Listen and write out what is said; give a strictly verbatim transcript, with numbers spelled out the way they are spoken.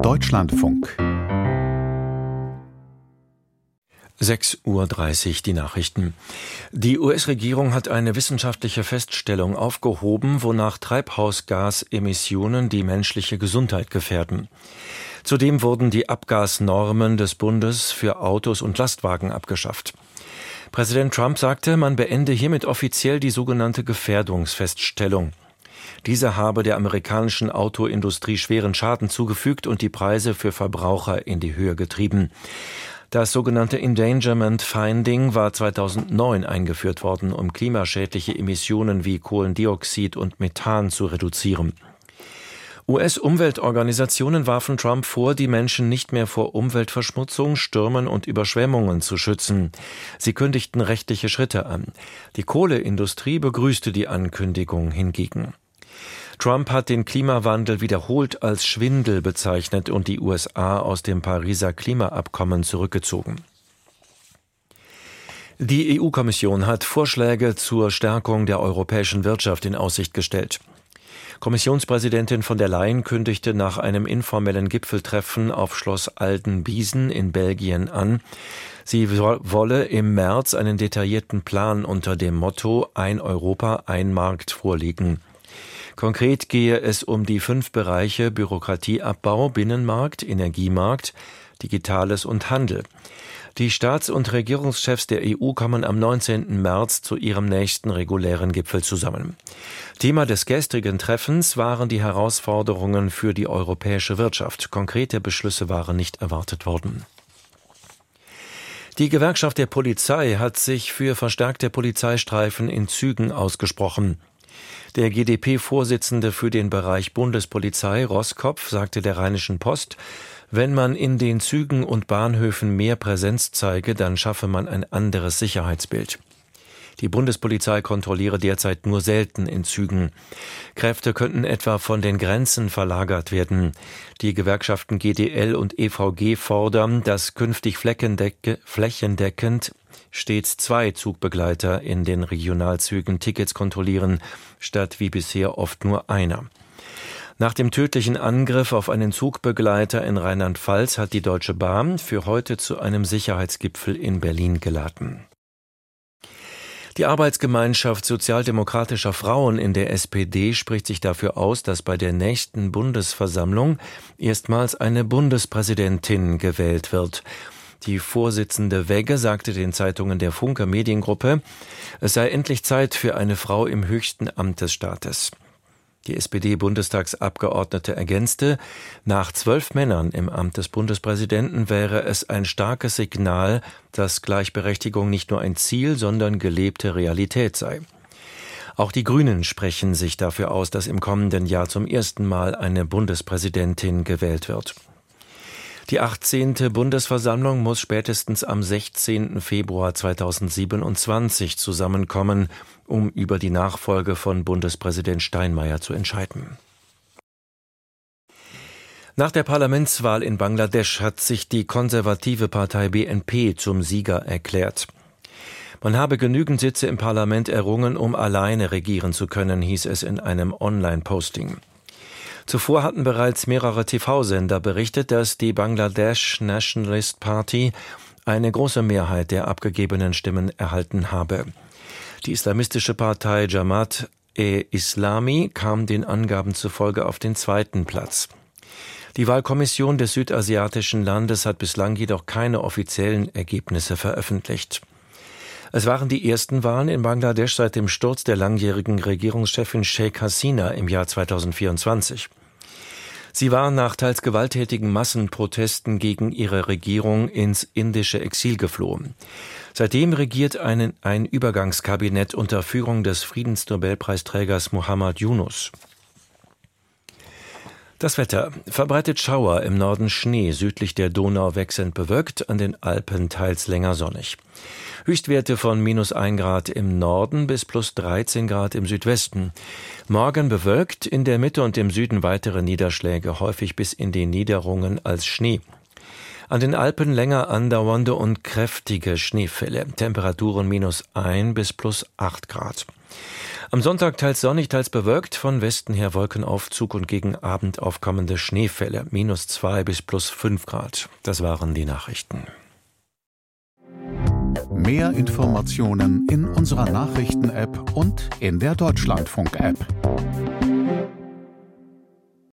Deutschlandfunk. sechs Uhr dreißig, die Nachrichten. Die U S-Regierung hat eine wissenschaftliche Feststellung aufgehoben, wonach Treibhausgasemissionen die menschliche Gesundheit gefährden. Zudem wurden die Abgasnormen des Bundes für Autos und Lastwagen abgeschafft. Präsident Trump sagte, man beende hiermit offiziell die sogenannte Gefährdungsfeststellung. Diese habe der amerikanischen Autoindustrie schweren Schaden zugefügt und die Preise für Verbraucher in die Höhe getrieben. Das sogenannte Endangerment Finding war zweitausendneun eingeführt worden, um klimaschädliche Emissionen wie Kohlendioxid und Methan zu reduzieren. U S-Umweltorganisationen warfen Trump vor, die Menschen nicht mehr vor Umweltverschmutzung, Stürmen und Überschwemmungen zu schützen. Sie kündigten rechtliche Schritte an. Die Kohleindustrie begrüßte die Ankündigung hingegen. Trump hat den Klimawandel wiederholt als Schwindel bezeichnet und die U S A aus dem Pariser Klimaabkommen zurückgezogen. Die E U-Kommission hat Vorschläge zur Stärkung der europäischen Wirtschaft in Aussicht gestellt. Kommissionspräsidentin von der Leyen kündigte nach einem informellen Gipfeltreffen auf Schloss Aldenbiesen in Belgien an, sie wolle im März einen detaillierten Plan unter dem Motto Ein Europa, ein Markt vorlegen. Konkret gehe es um die fünf Bereiche Bürokratieabbau, Binnenmarkt, Energiemarkt, Digitales und Handel. Die Staats- und Regierungschefs der E U kommen am neunzehnten März zu ihrem nächsten regulären Gipfel zusammen. Thema des gestrigen Treffens waren die Herausforderungen für die europäische Wirtschaft. Konkrete Beschlüsse waren nicht erwartet worden. Die Gewerkschaft der Polizei hat sich für verstärkte Polizeistreifen in Zügen ausgesprochen. Der G d P-Vorsitzende für den Bereich Bundespolizei, Roßkopf, sagte der Rheinischen Post, wenn man in den Zügen und Bahnhöfen mehr Präsenz zeige, dann schaffe man ein anderes Sicherheitsbild. Die Bundespolizei kontrolliere derzeit nur selten in Zügen. Kräfte könnten etwa von den Grenzen verlagert werden. Die Gewerkschaften G D L und E V G fordern, dass künftig flächendeckend stets zwei Zugbegleiter in den Regionalzügen Tickets kontrollieren, statt wie bisher oft nur einer. Nach dem tödlichen Angriff auf einen Zugbegleiter in Rheinland-Pfalz hat die Deutsche Bahn für heute zu einem Sicherheitsgipfel in Berlin geladen. Die Arbeitsgemeinschaft sozialdemokratischer Frauen in der S P D spricht sich dafür aus, dass bei der nächsten Bundesversammlung erstmals eine Bundespräsidentin gewählt wird. Die Vorsitzende Wegge sagte den Zeitungen der Funke Mediengruppe, es sei endlich Zeit für eine Frau im höchsten Amt des Staates. Die S P D-Bundestagsabgeordnete ergänzte, nach zwölf Männern im Amt des Bundespräsidenten wäre es ein starkes Signal, dass Gleichberechtigung nicht nur ein Ziel, sondern gelebte Realität sei. Auch die Grünen sprechen sich dafür aus, dass im kommenden Jahr zum ersten Mal eine Bundespräsidentin gewählt wird. Die achtzehnte Bundesversammlung muss spätestens am sechzehnten Februar zweitausendsiebenundzwanzig zusammenkommen, um über die Nachfolge von Bundespräsident Steinmeier zu entscheiden. Nach der Parlamentswahl in Bangladesch hat sich die konservative Partei B N P zum Sieger erklärt. Man habe genügend Sitze im Parlament errungen, um alleine regieren zu können, hieß es in einem Online-Posting. Zuvor hatten bereits mehrere T V-Sender berichtet, dass die Bangladesh Nationalist Party eine große Mehrheit der abgegebenen Stimmen erhalten habe. Die islamistische Partei Jamaat-e-Islami kam den Angaben zufolge auf den zweiten Platz. Die Wahlkommission des südasiatischen Landes hat bislang jedoch keine offiziellen Ergebnisse veröffentlicht. Es waren die ersten Wahlen in Bangladesch seit dem Sturz der langjährigen Regierungschefin Sheikh Hasina im Jahr zweitausendvierundzwanzig. Sie war nach teils gewalttätigen Massenprotesten gegen ihre Regierung ins indische Exil geflohen. Seitdem regiert einen, ein Übergangskabinett unter Führung des Friedensnobelpreisträgers Muhammad Yunus. Das Wetter. Verbreitet Schauer, im Norden Schnee, südlich der Donau wechselnd bewölkt, an den Alpen teils länger sonnig. Höchstwerte von minus ein Grad im Norden bis plus dreizehn Grad im Südwesten. Morgen bewölkt, in der Mitte und im Süden weitere Niederschläge, häufig bis in die Niederungen als Schnee. An den Alpen länger andauernde und kräftige Schneefälle. Temperaturen minus ein bis plus acht Grad. Am Sonntag teils sonnig, teils bewölkt, von Westen her Wolkenaufzug und gegen Abend aufkommende Schneefälle, minus zwei bis plus fünf Grad. Das waren die Nachrichten. Mehr Informationen in unserer Nachrichten-App und in der Deutschlandfunk-App.